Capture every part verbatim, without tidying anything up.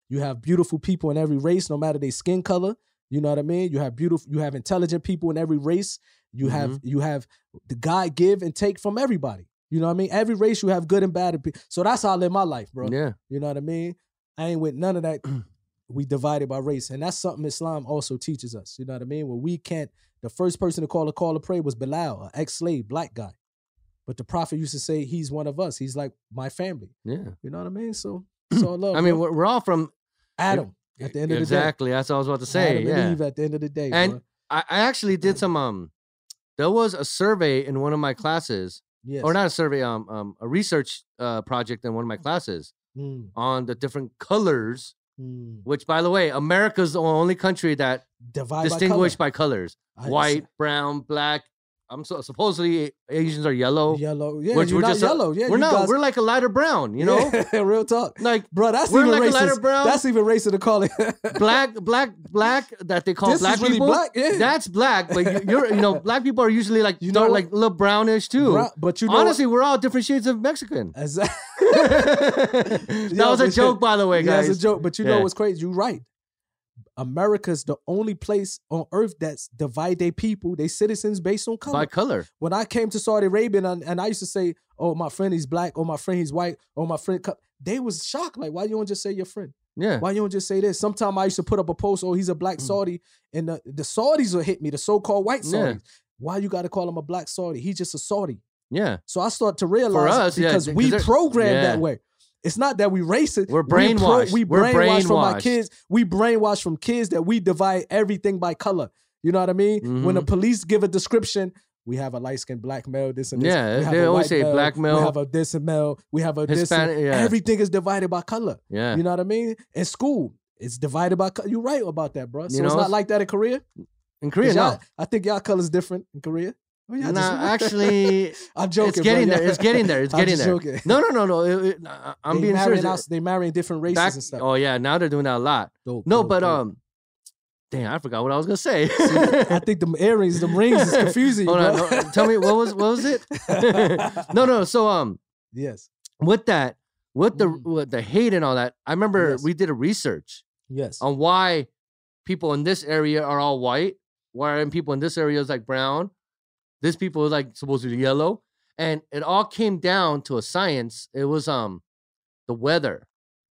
You have beautiful people in every race, no matter their skin color. You know what I mean? You have beautiful, you have intelligent people in every race. You mm-hmm. have you have the God give and take from everybody. You know what I mean? Every race you have good and bad. So that's how I live my life, bro. Yeah. You know what I mean? I ain't with none of that. We divided by race. And that's something Islam also teaches us. You know what I mean? Where we can't, the first person to call a call to pray was Bilal, an ex-slave, black guy. But the prophet used to say, he's one of us. He's like my family. Yeah. You know what I mean? So it's all love. I mean, bro. we're all from Adam at the end of the day. Exactly. That's what I was about to say. Adam yeah. and Eve at the end of the day. And bro. I, I actually did some, um, there was a survey in one of my classes, yes. or not a survey, um, um, a research uh, project in one of my classes mm. on the different colors. Mm. Which, by the way, America's the only country that Divide distinguished by, color. by colors: I white, brown, black. I'm so supposedly Asians are yellow. Yellow, yeah. Which you're we're not just yellow. Yeah, we're you not. Guys, we're like a lighter brown. You know, yeah, real talk. Like, bro, that's we're even like racist. a lighter brown. That's even racist to call it black, black, black. That they call this black is really people. Black, yeah. That's black, but you- you're, you know, black people are usually like, you know, dark, like a little brownish too. Brown, but you know, honestly, what? We're all different shades of Mexican. Exactly. that Yo, was a joke, by the way, guys. Yeah, it's a joke. But you yeah. know what's crazy? You're right. America's the only place on earth that's divide their people, their citizens based on color. By color. When I came to Saudi Arabia and, and I used to say, oh, my friend, he's black, or my friend, he's white, or my friend, they was shocked. Like, why you don't just say your friend? Yeah. Why you don't just say this? Sometimes I used to put up a post, oh, he's a black Saudi, and the, the Saudis will hit me, the so-called white Saudis. Yeah. Why you got to call him a black Saudi? He's just a Saudi. Yeah. So I start to realize For us, because yeah, we programmed yeah. that way. It's not that we racist. We're brainwashed. We, We're pro, we brainwashed from our brainwashed. kids. We brainwashed from kids that we divide everything by color. You know what I mean? Mm-hmm. When the police give a description, we have a light-skinned black male, this and this. Yeah, we have they a always white say male, black male. We have a this and male. We have a Hispanic, this. And yeah. Everything is divided by color. Yeah. You know what I mean? In school, it's divided by color. You're right about that, bro. So you know, it's not like that in Korea? In Korea, no. I think y'all color's different in Korea. Oh, yeah, nah, actually, I'm joking. It's getting bro. there. It's getting there. It's I'm getting just there. Joking. No, no, no, no. It, it, I'm they being serious. Out, they marrying different races Back, and stuff. Oh yeah, now they're doing that a lot. Dope, no, dope, but dope. um, damn, I forgot what I was gonna say. See, I think the earrings, the rings, is confusing you, Hold bro. on, no, tell me what was what was it? no, no. So um, yes. With that, with the Mm. with the hate and all that, I remember Yes. we did a research. Yes. On why people in this area are all white, why people in this area is like brown. This people is like supposed to be yellow, and it all came down to a science. It was um the weather.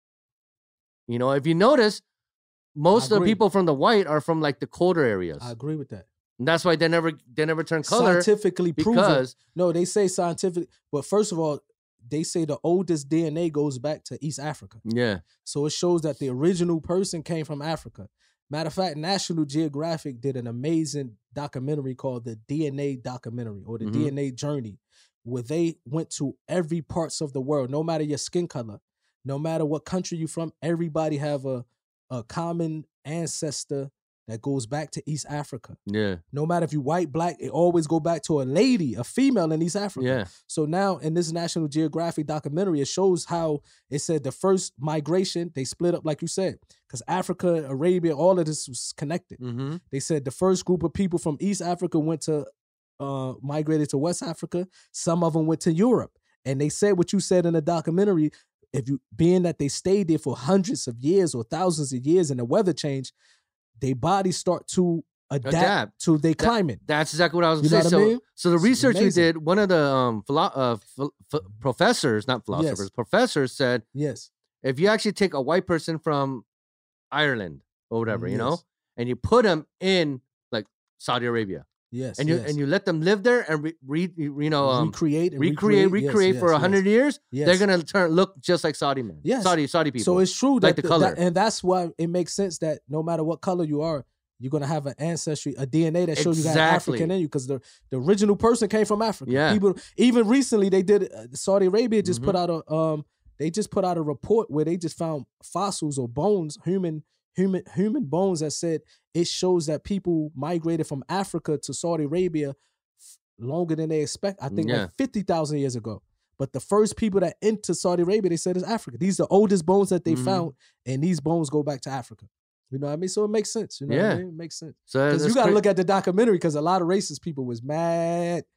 You know, if you notice, most of the people from the white are from like the colder areas. I agree with that. And that's why they never they never turn color. Scientifically proven. Because no, they say scientific. But first of all, they say the oldest D N A goes back to East Africa. Yeah. So it shows that the original person came from Africa. Matter of fact, National Geographic did an amazing documentary called the D N A documentary or the Mhm. D N A journey, where they went to every parts of the world, no matter your skin color, no matter what country you're from, everybody have a, a common ancestor that goes back to East Africa. Yeah. No matter if you white, black, it always go back to a lady, a female in East Africa. Yeah. So now in this National Geographic documentary, it shows how it said the first migration, they split up like you said, because Africa, Arabia, all of this was connected. Mm-hmm. They said the first group of people from East Africa went to, uh, migrated to West Africa. Some of them went to Europe. And they said what you said in the documentary, if you, being that they stayed there for hundreds of years or thousands of years and the weather changed, their bodies start to adapt, Adapt. to their That- climate. That's exactly what I was You going know to say. what I So, mean? so the It's research we amazing. did, one of the um philo- uh, ph- ph- professors, not philosophers, Yes. professors said, Yes. if you actually take a white person from Ireland or whatever, you know, Yes. and you put them in like Saudi Arabia, Yes. and you yes. and you let them live there and re, re you know um, recreate, and recreate, yes, recreate yes, for a yes. hundred years, Yes. they're gonna turn look just like Saudi men, Yes. Saudi Saudi people. So it's true that like the the- color. that- and that's why it makes sense that no matter what color you are, you're gonna have an ancestry, a D N A that shows you got Exactly. African in you, because the, the original person came from Africa. Yeah. People, even recently they did. Uh, Saudi Arabia just Mhm. put out a um, they just put out a report where they just found fossils or bones, human human human bones that said it shows that people migrated from Africa to Saudi Arabia f- longer than they expect. I think Yeah. like fifty thousand years ago. But the first people that entered Saudi Arabia, they said is Africa. These are the oldest bones that they Mhm. found, and these bones go back to Africa. You know what I mean? So it makes sense. You know what Yeah. I mean? It makes sense. So Because that's you got to cra- look at the documentary, because a lot of racist people was mad.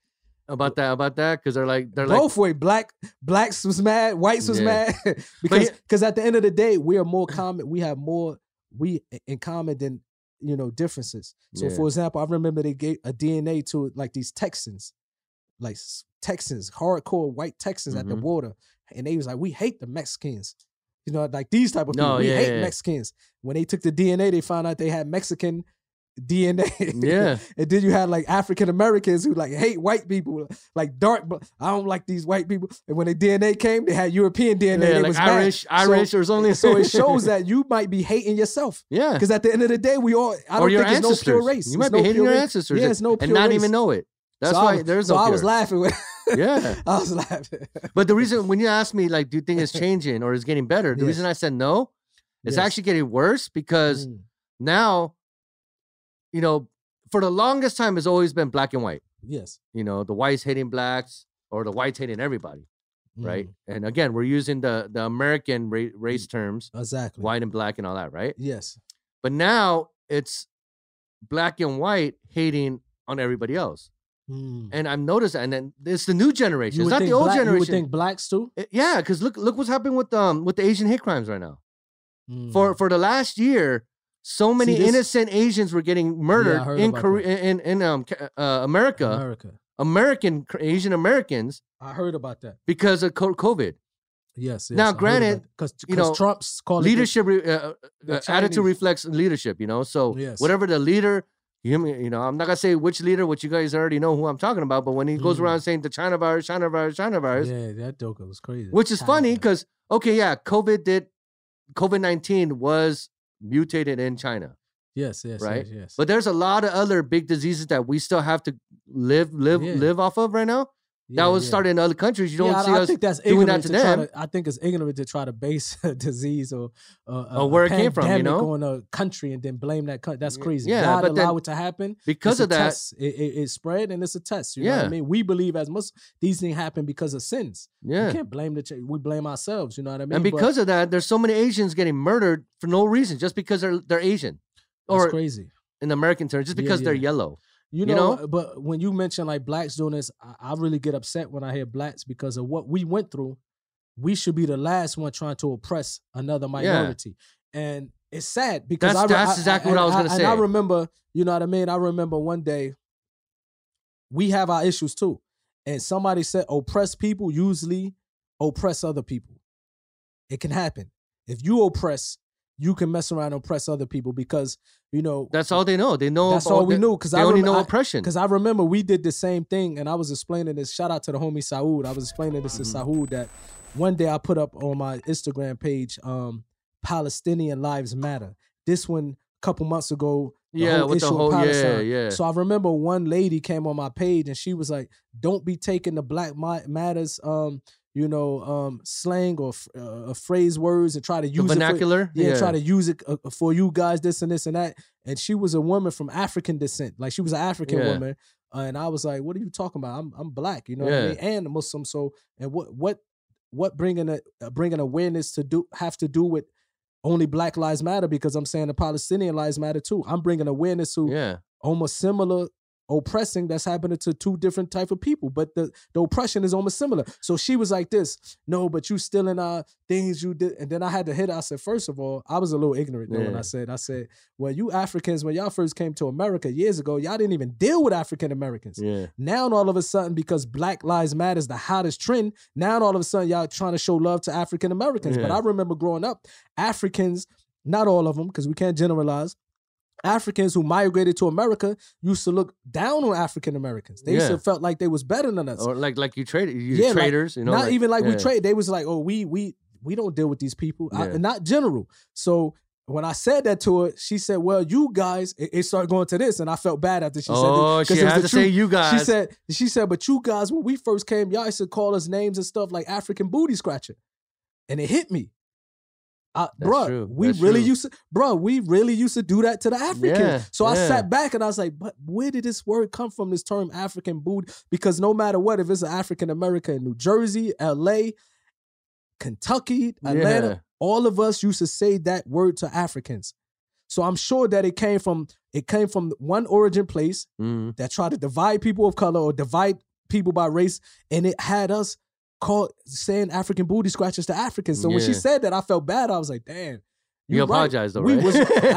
about that, about that, because they're like they're like both way. Black blacks was mad, whites was Yeah. mad because yeah- because at the end of the day, we are more common. We have more we in common than you know differences. So, Yeah. for example, I remember they gave a D N A to like these Texans, like s- Texans, hardcore white Texans at the Mhm. border, and they was like, "We hate the Mexicans." You know, like these type of people. No, we yeah, hate yeah. Mexicans. When they took the D N A, they found out they had Mexican D N A. Yeah. And then you had like African Americans who like hate white people, like dark, but I don't like these white people. And when the D N A came, they had European D N A. Yeah, they like was mad. Irish, Irish, so, or something. so it shows that you might be hating yourself. Yeah. Because at the end of the day, we all, I don't Or your think there's no ancestors. pure race. You There's might no be hating pure your race. ancestors Yeah, it's no and pure not race. even know it. That's so why I was, there's so no I pure. was laughing. With, Yeah. I was laughing. But the reason when you ask me, like, do you think it's changing or is getting better? The Yes. reason I said no, it's Yes. actually getting worse because Mm, now, you know, for the longest time, it's always been black and white. yes. You know, the whites hating blacks or the whites hating everybody, right? Mm, And again, we're using the the American ra- race terms, exactly. white and black and all that, right? Yes. But now it's black and white hating on everybody else. Mm. And I've noticed that. And then it's the new generation. You It's would not think the old black, You would generation. think blacks too? It- yeah, because look look what's happening with um with the Asian hate crimes right now. Mm. For for the last year, so many this- innocent Asians were getting murdered heard in about Korea, in in um Ca- uh, America, America. American Asian Americans I heard about that. because of co- COVID. Yes. yes Now, granted, because you know, Trump's called it Leadership re- uh, the uh, attitude Chinese- reflects leadership, you know. So Yes. whatever the leader, you hear me, you know, I'm not gonna say which leader, which you guys already know who I'm talking about. But when he goes Mm. around saying the China virus, China virus, China the, virus, yeah, that joke was crazy. which is China funny virus. because okay, yeah, COVID did COVID nineteen was mutated in China, yes, yes, right? yes, yes. but there's a lot of other big diseases that we still have to live live Yeah. live off of right now. Yeah, that was yeah. started in other countries. You don't yeah, see I, I us think that's doing that ignorant to to try them. to. I think it's ignorant to try to base a disease or uh, a, Or where a it came from, you pandemic know? on a country and then blame that country. That's Y- crazy. yeah, God but then allow it to happen because It's of a that. test. It, it, it spread and it's a test. You know what Yeah. I mean? We believe as much these things happen because of sins. Yeah. We can't blame the. ch- We blame ourselves. You know what I mean? And But because of that, there's so many Asians getting murdered for no reason, just because they're they're Asian, that's or crazy. in American terms, just Yeah, because they're yeah. yellow. You You know, know? but when you mention like blacks doing this, I, I really get upset when I hear blacks because of what we went through. We should be the last one trying to oppress another minority, and it's sad because That's- I, re- that's I- exactly I- what I was and gonna And I say. remember, you know what I mean. I remember one day we have our issues too, and somebody said oppress people usually oppress other people. It can happen if you oppress. You can mess around and oppress other people because you know That's all they know. They know. That's about- all we they- knew because They I only rem- know I- oppression. Because I remember we did the same thing, and I was explaining this. Shout out to the homie Saud. I was explaining this Mm-hmm. to Saud that one day I put up on my Instagram page, um, Palestinian Lives Matter. This one, a couple months ago, the Yeah, whole with the issue whole- of yeah, Palestine. yeah. So I remember one lady came on my page and she was like, "Don't be taking the Black Mi- Matters, um, you know, um, slang or f- uh, phrase words and try to the use it for, vernacular. yeah, try to use it uh, for you guys, this and this and that." And she was a woman from African descent, like she was an African Yeah. woman. Uh, and I was like, "What are you talking about? I'm I'm black, you know what I Yeah. mean, and a Muslim. So, and what what what bringing a uh, bringing awareness to do have to do with only Black Lives Matter? Because I'm saying the Palestinian lives matter too. I'm bringing awareness to Yeah. almost similar oppressing that's happening to two different type of people, but the, the oppression is almost similar. So she was like this, "No, but you still in our things you did." And then I had to hit her. I said, first of all, I was a little ignorant though when Yeah. I said, I said, well, you Africans, when y'all first came to America years ago, y'all didn't even deal with African Americans. Yeah. Now all of a sudden, because Black Lives Matter is the hottest trend, now all of a sudden y'all trying to show love to African Americans. But Yeah. I remember growing up, Africans, not all of them, because we can't generalize, Africans who migrated to America used to look down on African Americans. They used Yeah. to felt like they was better than us. Or like like you trade you Yeah, like, traders. you know, not even like we yeah. trade. They was like, "Oh, we we we don't deal with these people." I- Yeah. not general. So when I said that to her, she said, "Well, you guys," it, it started going to this, and I felt bad after she said Oh, this. she 'cause it was had the to say truth. you guys. She said, "She said, but you guys, when we first came, y'all used to call us names and stuff like African booty scratcher," and it hit me. Uh, That's bruh, true. we That's really true. used to, bruh, we really used to do that to the Africans. Yeah, So I yeah. sat back and I was like, but where did this word come from, this term African booty? Because no matter what, if it's an African American in New Jersey, L A, Kentucky, Atlanta, Yeah. all of us used to say that word to Africans. So I'm sure that it came from, it came from one origin place Mhm. that tried to divide people of color or divide people by race, and it had us call saying African booty scratchers to Africans. So when she Yeah. said that, I felt bad. I was like, damn. You You're apologize though, We right? was,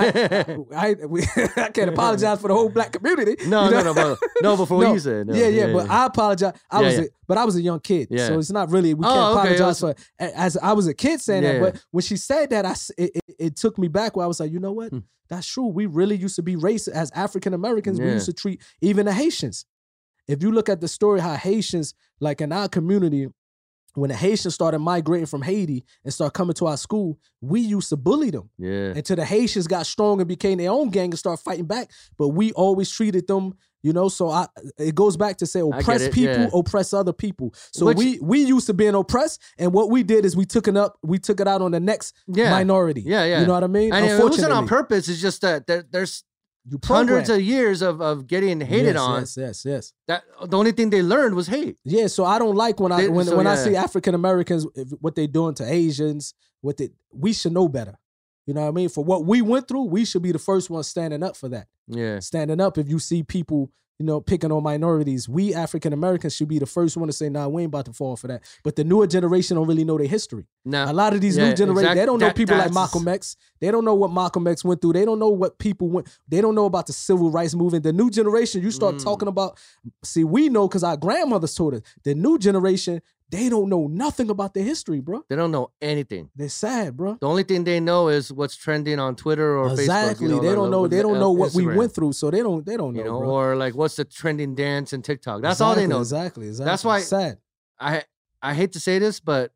I, I, I, we, I can't apologize for the whole black community. No, you know? no, no, but, no, but for what No. you said. No, yeah, yeah, but I apologize. I Yeah, was, yeah. A, but I was a young kid, Yeah. so it's not really. We Oh, can't okay, it apologize was- for. As I was a kid saying Yeah, that, yeah. but when she said that, I s- it, it, it took me back. Where I was like, you know what? Hmm. That's true. We really used to be racist as African Americans. We Yeah. used to treat even the Haitians. If you look at the story, how Haitians, like in our community, when the Haitians started migrating from Haiti and started coming to our school, we used to bully them Yeah. until the Haitians got strong and became their own gang and started fighting back. But we always treated them, you know. So I, it goes back to say, oppress it, people, yeah. oppress other people. So Which- we we used to being oppressed, and what we did is we took it up, we took it out on the next Yeah. minority. Yeah, yeah. You know what I mean? And it wasn't on Unfortunately, purpose. It's just that there, there's you hundreds programmed. of years of, of getting hated yes, on. Yes, yes, yes. That the only thing they learned was hate. Yeah, so I don't like when I They- when, so, when I yeah. see African Americans what they doing to Asians. What they we should know better. You know what I mean? For what we went through, we should be the first ones standing up for that. Yeah. Standing up if you see people, you know, picking on minorities. We African Americans should be the first one to say, nah, we ain't about to fall for that. But the newer generation don't really know their history. Now, A lot of these yeah, new generations, exact- they don't know that- people like that's- Malcolm X. They don't know what Malcolm X went through. They don't know what people went. They don't know about the civil rights movement. The new generation, you start Mm. talking about. See, we know because our grandmothers told us. The new generation, they don't know nothing about their history, bro. they don't know anything. They're sad, bro. The only thing they know is what's trending on Twitter or Exactly. Facebook. You know, they like, don't know. with They the, don't uh, know what we Instagram, went through, so they don't. They don't know, You know, bro. or like what's the trending dance and TikTok. That's all they Exactly, know. Exactly. Exactly. That's why- sad. I I hate to say this, but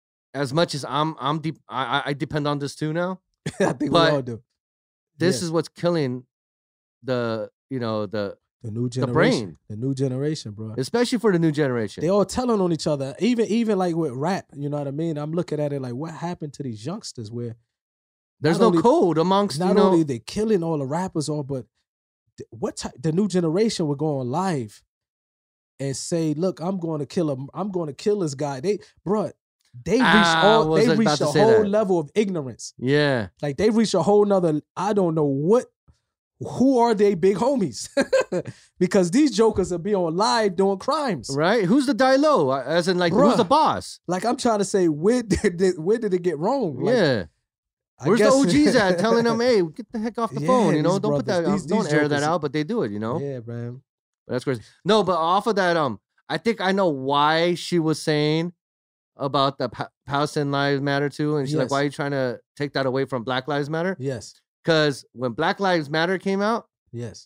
as much as I'm I'm deep, I I- I depend on this too now. I think But we all do. This Yes. is what's killing the you know the The new generation. brain. The new generation, bro. especially for the new generation. They all telling on each other. Even even like with rap, you know what I mean? I'm looking at it like, what happened to these youngsters where There's not no only- code amongst not you know. only they killing all the rappers, all but th- what type, the new generation would go on live and say, "Look, I'm going to kill him. I'm going to kill this guy." They, bruh, they reached Ah, all. was They about reached to a say whole that. level of ignorance. Yeah, Like they reached a whole nother. I don't know what. Who are they big homies? Because these jokers are be on live doing crimes. right. Who's the die low? Uh, As in, like, who's Bruh. the boss? Like I'm trying to say, where did it, where did it get wrong? Like, yeah. I Where's guess- the O Gs at telling them, hey, get the heck off the Yeah, phone? You know, these don't put that, brothers, these- don't these air that jokers- out, but they do it. You know, Yeah, man. that's crazy. No, but off of that, um, I think I know why she was saying about the pa- Palestine Lives Matter too, and she's like, Yes. why are you trying to take that away from Black Lives Matter? Yes. Because when Black Lives Matter came out, Yes.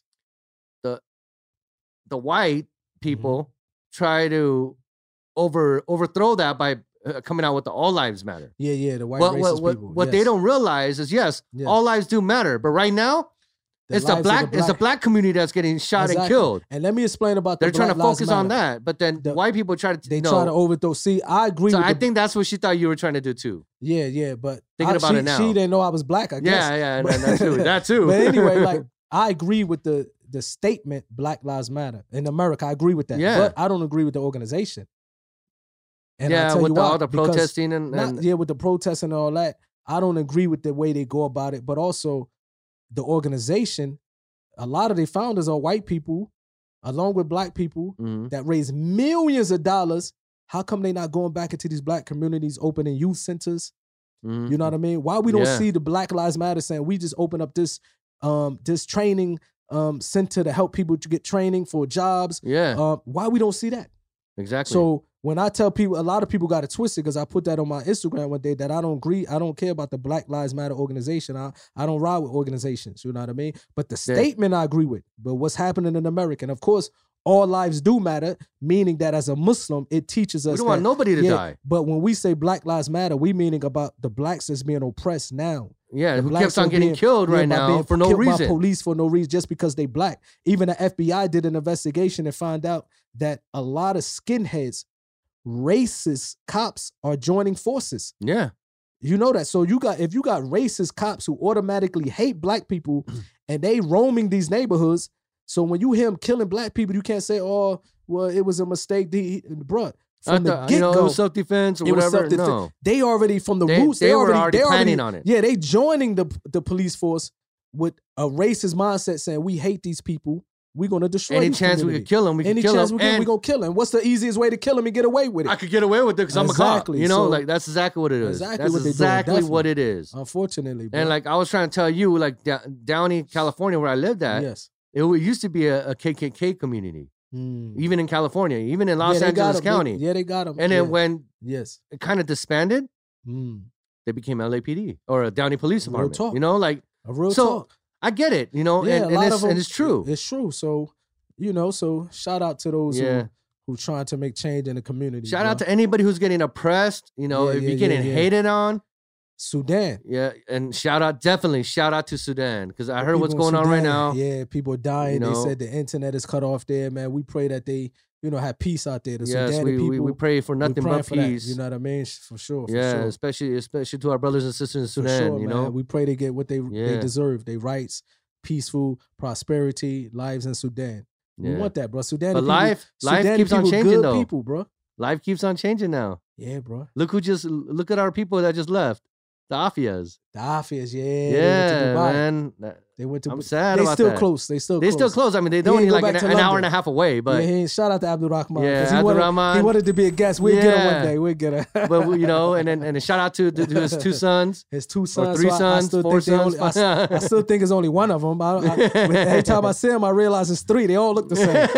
the white Mm-hmm. people try to over overthrow that by uh, coming out with the All Lives Matter. Yeah, yeah. The white What racist what what, people. what they yes. don't realize is yes, Yes. all lives do matter, but right now it's the lives of black, it's the black community that's getting shot and Exactly. killed. And let me explain about the They're trying to Black Lives focus on Matter. that, but then The- white people try to They no. try to overthrow. See, I agree So with I the, think that's what she thought you were trying to do too. yeah, yeah, but Thinking I- about she, it now. she didn't know I was black, I guess. Yeah, yeah, and But- that too. That too. But anyway, like I agree with the the statement Black Lives Matter in America. I agree with that. Yeah. But I don't agree with the organization. And I'll yeah, tell with you the, why, all the because protesting and, not- and yeah, with the protesting and all that. I don't agree with the way they go about it, but also the organization, a lot of their founders are white people, along with black people Mhm. that raise millions of dollars. How come they not going back into these black communities, opening youth centers? Mhm. You know what I mean? Why we don't Yeah. see the Black Lives Matter saying we just open up this um this training um center to help people to get training for jobs? yeah, Um, why we don't see that? exactly. So when I tell people, a lot of people got it twisted because I put that on my Instagram one day that I don't agree, I don't care about the Black Lives Matter organization. I, I don't ride with organizations, you know what I mean? But the Yeah. statement I agree with. But what's happening in America, and of course, all lives do matter, meaning that as a Muslim, it teaches us we don't that, want nobody to yeah, die. but when we say Black Lives Matter, we meaning about the blacks that's being oppressed now. Yeah, The who blacks keeps on are getting being- killed yeah, right by now being for no killed by reason. police for no reason, just because they black. Even the F B I did an investigation and found out that a lot of skinheads, racist cops are joining forces. Yeah, You know that. So you got if you got racist cops who automatically hate black people and they roaming these neighborhoods. So when you hear them killing black people, you can't say, "Oh, well, it was a mistake." The, bruh, I from the thought, get you know, it go, was self-defense or it was whatever. self-defense. No, they already from the They- roots. they They, were already, already they planning on it. Yeah, they joining the the police force with a racist mindset, saying we hate these people. we're gonna destroy. Any these chance we communities. could kill him, we can Any kill chance him. we can, And we gonna kill him. What's the easiest way to kill him and get away with it? I could get away with it because I'm a cop. Exactly. You know, So- like that's exactly what it is. Exactly that's what they doing, exactly what definitely. it is. Unfortunately, bro. And like I was trying to tell you, like Da- Downey, California, where I lived at, yes. it w- used to be a, a K K K community, Mm. even in California, even in Los Yeah, they got Angeles 'em. They- County. yeah, they got them. And then yeah. when yes. it kind of disbanded, Mm. they became L A P D or a Downey Police Real Department. talk. You know, like A real So, talk. I get it. You know, Yeah, and, a and, lot it's, of 'em- and it's true. It's true. So, you know, so shout out to those Yeah. who who trying to make change in the community. Shout bro. out to anybody who's getting oppressed. You know, Yeah, if yeah, you're getting yeah, yeah. hated on, Sudan. yeah, and shout out definitely shout out to Sudan because I The heard what's people in going on right Sudan, now. Yeah, people are dying. You They know. said the internet is cut off there, man. We pray that they, you know, have peace out there. The Yes, Sudan we, people. we we pray for we nothing praying but for that, peace. you know what I mean? For sure. For yeah, sure. especially especially to our brothers and sisters in For Sudan. sure, you man. know, We pray they get what they they Yeah. deserve. They rights, peaceful, prosperity, lives in Sudan. We yeah. want that, bro. Sudan. But people, life life Sudani keeps on people changing good though. people, bro. Life keeps on changing now. Yeah, bro. Look who just look at our people that just left. The Afias. The Afias, yeah. They went Yeah, to Dubai. man. That- They went to. I'm sad They about still that. close. They still. They close. still close. I mean, they He don't ain't need go like back an, to an hour London. and a half away. But yeah, he, shout out to Abdul Rahman. Yeah, 'cause he Abdul wanted, Rahman. He wanted to be a guest. We'll get him Yeah. one day. We'll get him. but you know, and then and a shout out to, to his two sons His two sons, or three so I- sons, I, still four think they sons. only, I, s- I still think it's only one of them. I, I, every time I see him, I realize it's three. They all look the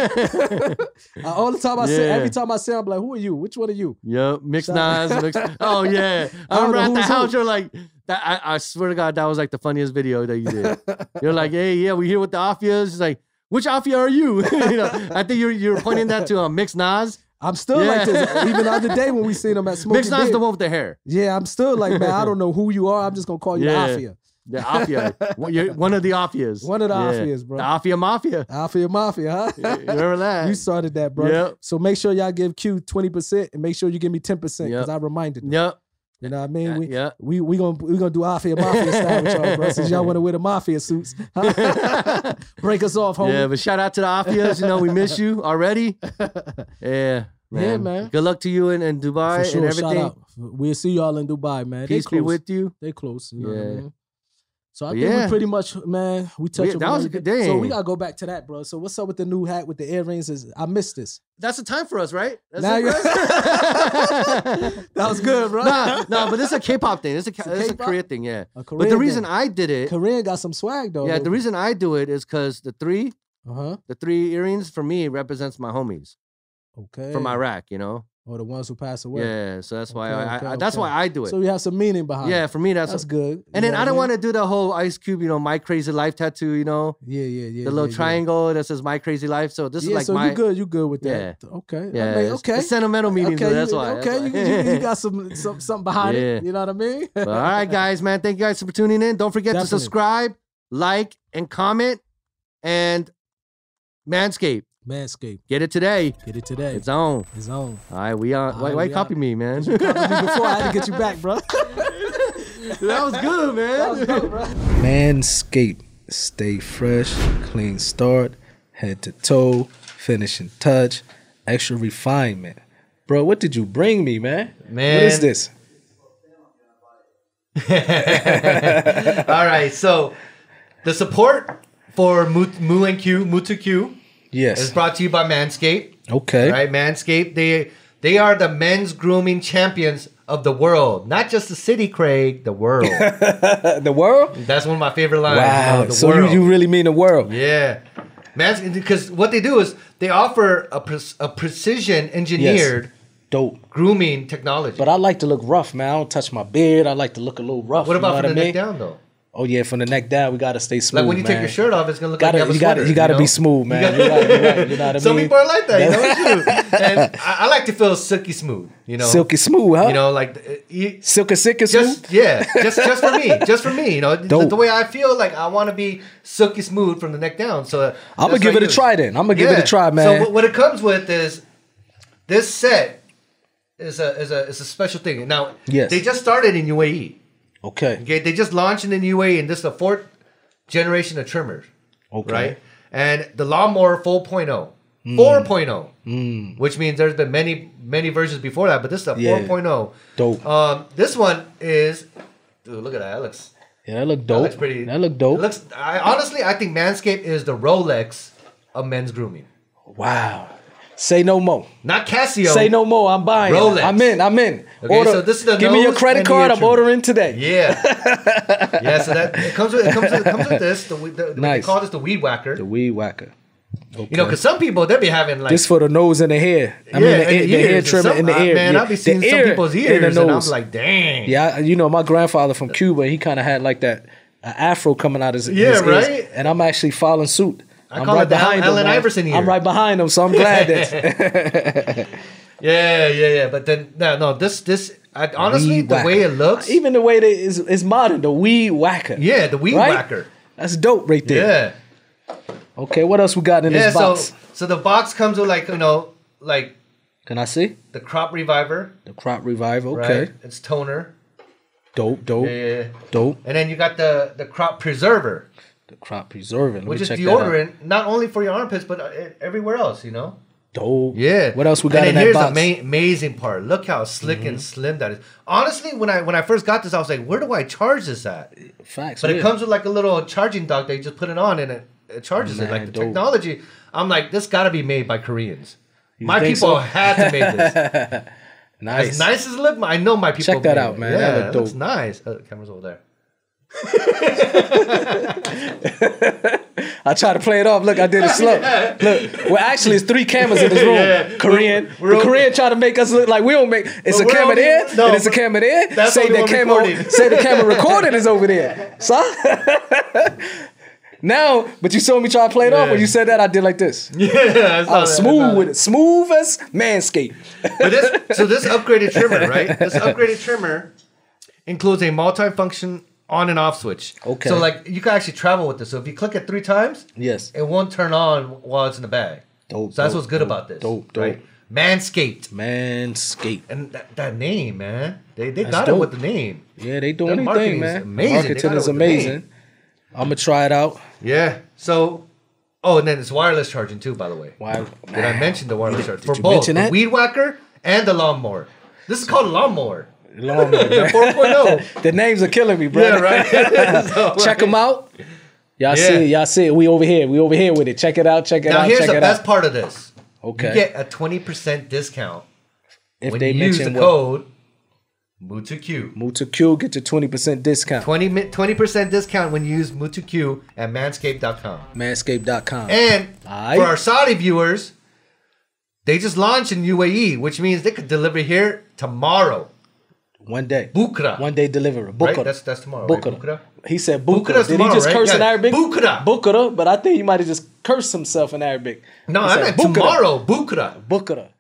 same. Uh, all the time I see, Yeah. every time I see him, I'm like, who are you? Which one are you? Yep, mixed Shout- knives. Mixed, oh yeah, I I don't remember know at the who's house. who. You're like, that, I, I swear to God, that was like the funniest video that you did. You're like, hey, yeah, we here with the Afias. It's like, which Afia are you? you know, I think you're you're pointing that to um, Mixed Nas. I'm still Yeah. like this. Even the other day when we seen him at Smoking Mixed Nas, Beer. the one with the hair. Yeah, I'm still like, man, I don't know who you are. I'm just gonna call you Yeah. the Afia. The Afia, One- you're one of the Afias. One of the Yeah. Afias, bro. The Afia Mafia. Afia Mafia, huh? You remember that? You started that, bro. Yep. So make sure y'all give Q twenty percent and make sure you give me ten percent because Yep. I reminded them. Yep. You know what I mean? We Yeah. we we gonna we gonna do Mafia Mafia style with y'all, bro. Since y'all want to wear the Mafia suits, break us off, homie. Yeah, but shout out to the Afias. You know, we miss you already. Yeah. Man. Yeah, man. Good luck to you in, in Dubai For sure, and shout everything. out. We'll see y'all in Dubai, man. They Peace be close. with you. They close. You know what I Yeah. mean? So I But think yeah. we pretty much, man, we touched We- on that was a everything. good day. So we gotta go back to that, bro. So what's up with the new hat with the earrings? Is I missed this. That's the time for us, right? That's Now it, you- bro? That was good, bro. Nah, no, but this is a K-pop thing. This is a, It's a this is a K-pop? Korea thing, yeah. A But the Korean reason thing. I did it, Korean got some swag though. yeah, the reason I do it is because the three, Uh huh. the three earrings for me represents my homies Okay. from Iraq, you know. Or the ones who passed away. Yeah, so that's why Okay, I, okay, I that's okay. why I do it. So you have some meaning behind yeah, it. for me that's, That's good. And then I don't want to do the whole Ice Cube, you know, My Crazy Life tattoo, you know, Yeah, yeah, yeah. the little yeah, triangle that says My Crazy Life. So this Yeah, is like so my you good. You good with that? Okay. yeah, I mean, it's- okay. it's sentimental meaning. Okay, so that's you, why. okay, that's you, why. you, you got some, some something behind Yeah. it. You know what I mean? But all right, guys, man. Thank you guys for tuning in. Don't forget Definitely. to subscribe, like, and comment. And Manscaped, Manscaped. get it today. Get it today. It's on. It's on. All right, we on. All why right, why we copy out. me, man? You copied me before. I had to get you back, bro. that was good, man. Manscaped. Stay fresh, clean start, head to toe, finishing touch, extra refinement. Bro, what did you bring me, man? Man. What is this? All right, so the support for Mu, Mu and Q, Mutu Q, is Yes. brought to you by Manscaped. Okay. Right, Manscaped. They they are the men's grooming champions of the world, not just the city, Craig. The world. The world? That's one of my favorite lines. Wow. uh, the So world. you, you really mean the world? Yeah, Mans because what they do is they offer a, pre- a precision engineered Dope. grooming technology. But I like to look rough, man. I don't touch my beard. I like to look a little rough. what you know about from what the I neck mean? down though? Oh yeah, from the neck down, we gotta stay smooth. Like when you take man. your shirt off, it's gonna look Gotta, like you have a you gotta, sweater, you gotta know? be smooth, man. You You're right, you're right. You know what I Some mean? people are like that, you know. It's true. And I, I like to feel silky smooth, you know. Silky smooth, huh? You know, like uh, you, Silky, silky smooth. just yeah, just just for me, just for me. You know, the, Dope. the way I feel, like I want to be silky smooth from the neck down. So I'm gonna give it a try then. I'm gonna give it a try, man. So what, what it comes with is this set is a is a is a special thing. Now, Yes. they just started in U A E. Okay. Okay, they just launched in the U A E, and this is the fourth generation of trimmers. Okay. Right? And the Lawnmower four point oh. four point oh. Mm. Which means there's been many, many versions before that, but this is a Yeah. four point oh. Dope. Um, this one is, dude, look at that. That looks, Yeah, that look that dope. looks pretty. That look dope. It looks, I, honestly, I think Manscaped is the Rolex of men's grooming. Wow. Say no more. Not Casio. Say no more. I'm buying. Rolex. I'm in. I'm in. Okay, Order. so this is the Give me your nose credit and the card. ear I'm trimmer. ordering today. Yeah. Yeah, so that it comes with it comes with, it comes with this. The, the, the Nice. They call this the weed whacker. The weed whacker. Okay. You know, because some people they be having like This for the nose and the hair. I yeah, mean, the, and ear- the the hair ears. trimmer Some- in the uh, ear. Man, yeah. I'll be seeing the some ear people's and ears, the and I'm nose. like, dang. Yeah, I- you know, my grandfather from Cuba, he kind of had like that uh, afro coming out his, Yeah, his ears. right? And I'm actually following suit. I I'm call right it the behind Allen him. man. Iverson ear. I'm right behind him, so I'm glad that. Yeah, yeah, yeah. But then no, no. This, this. I, honestly, Weed the whacker. way it looks, Even the way that is is modern, the weed whacker. yeah, the weed Right? whacker. That's dope right there. Yeah, Okay, what else we got in yeah. this So, box? so the box comes with like you know, like Can I see? the crop reviver, The crop reviver. Okay. right? It's toner. Dope, dope, Yeah, yeah, yeah. dope. And then you got the the crop preserver, The crop preserving. Let which me is check that out. deodorant, not only for your armpits but uh, everywhere else. You know. Dope. Yeah. What else we got and in then that here's box? the ma- amazing part. Look how slick and slim that is. Honestly, when I when I first got this, I was like, where do I charge this at? Facts. But yeah. it comes with like a little charging dock that you just put it on and it, it charges it. Man, Like the dope. technology, I'm like, this got to be made by Koreans. My think people so? had to make this. Nice. As nice as it looked, I know my people. Check that made out, it. man. Yeah, That look it looks dope. nice. Oh, the camera's over there. I try to play it off. Look, I did it slow. Look, well, actually, it's three cameras in this room. Yeah. Korean. We're- we're the all- Korean try to make us look like we don't make. It's But a we're camera only- there, no, and it's a but camera there. that's Say only the one camera. recording. Say the camera recording is over there. So now, but you saw me try to play it off. Yeah. When you said that, I did like this. Yeah, I saw I was that, I smooth saw with that. it, smooth as Manscaped. But this, so this upgraded trimmer, right? This upgraded trimmer includes a multi-function on and off switch. Okay. So like you can actually travel with this. So if you click it three times, Yes. it won't turn on while it's in the bag. Dope, So that's dope, what's good dope, about this. dope, dope. Right? Manscaped. Manscaped. And that, that name, man. They they That's got dope. it with the name. Yeah, they doing Their their marketing thing, is man. amazing. They Marketing got it is with the name. amazing. I'm gonna try it out. Yeah. So oh, and then it's wireless charging too, by the way. Why? Did I mention the wireless charging? For you both mention the that? weed whacker and the lawnmower. This is called a lawnmower. Long man. four point oh. The names are killing me, bro. Yeah, right. So, Check them out. Y'all Yeah. see it. Y'all see it. We over here. We over here with it. Check it out. Check it Now out. here's Check the it best out. part of this. Okay. You get a twenty percent discount if when they you use the mention what code MUTUQ. MUTAQ, get your twenty percent discount. twenty percent discount when you use MUTUQ at manscaped dot com. Manscaped dot com. And Aight. for our Saudi viewers, they just launched in U A E, which means they could deliver here tomorrow. One day. Bukra. One day delivery. Right? Bukra. That's that's tomorrow. Right? Bukra. Bukra. He said Bukra. Bukra's Did he tomorrow, just right? curse in Yeah. Arabic? Bukra. Bukra. But I think he might have just cursed himself in Arabic. No, He I said meant Bukra. tomorrow. Bukra. Bukra.